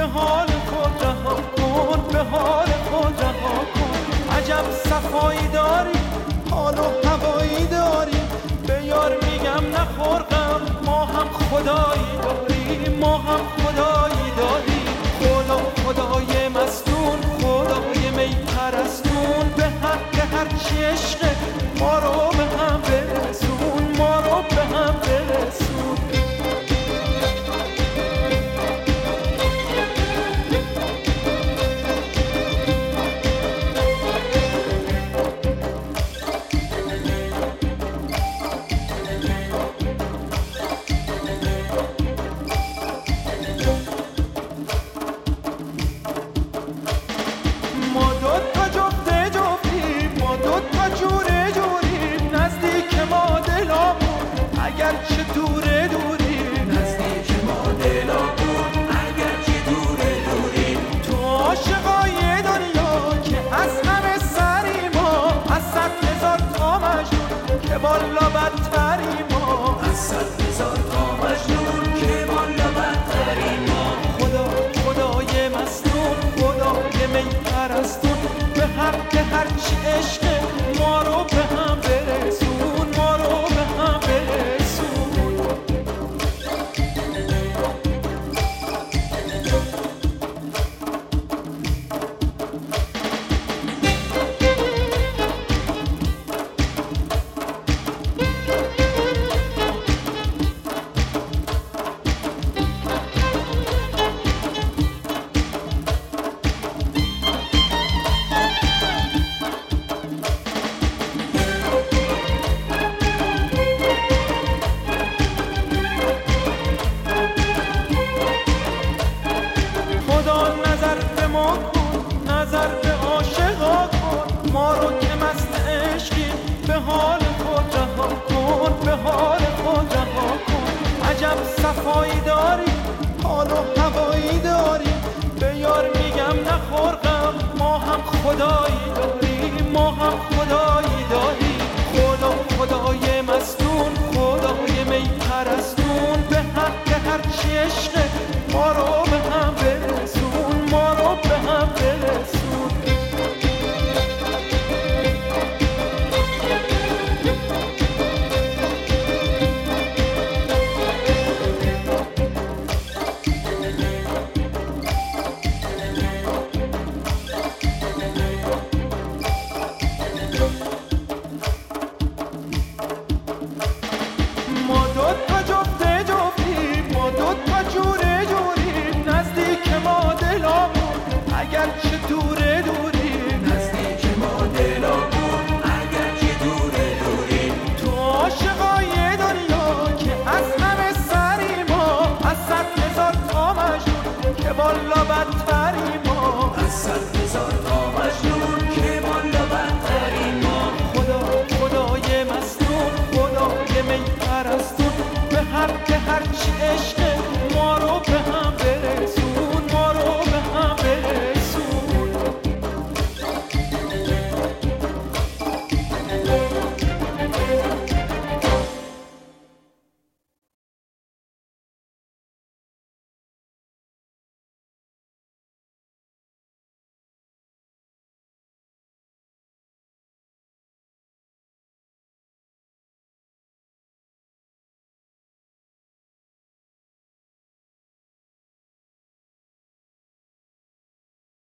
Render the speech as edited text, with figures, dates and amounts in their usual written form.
حال خود رها کن، به حال خود رها کن. عجب صفایی داری، حال و هوایی داری، به یار میگم نخور غم، ما هم خدایی داریم، ما هم خدایی داریم. خدا خدای مستون، خدای می پرستون، به حق هرچی عشقه ما رو به هم برسون، ما رو به هم برسون. اگرچه دوره دوریم، نزدیک ما دلامون اگرچه دوره دوریم. تو عاشقای دنیا که از همه سری ما، از 100,000 تا مجنون که بالا بدتری ما، از 100,000 تا مجنون که بالا بدتری ما. خدا خدای مستون، خدای می پرستون، به حق هرچی عشقه ما رو به هم برسون، ما رو به هم برسون. نظر به عاشقا کن، ما رو که مست عشقی، به حال خود رها کن، به حال خود رها کن. عجب صفایی داری، حال و هوایی داری، به یار میگم نخور غم، ما هم خدایی داریم، ما هم خدایی داریم. خدا خدای مستون، خدای می پرستون، به حق هرچی عشقه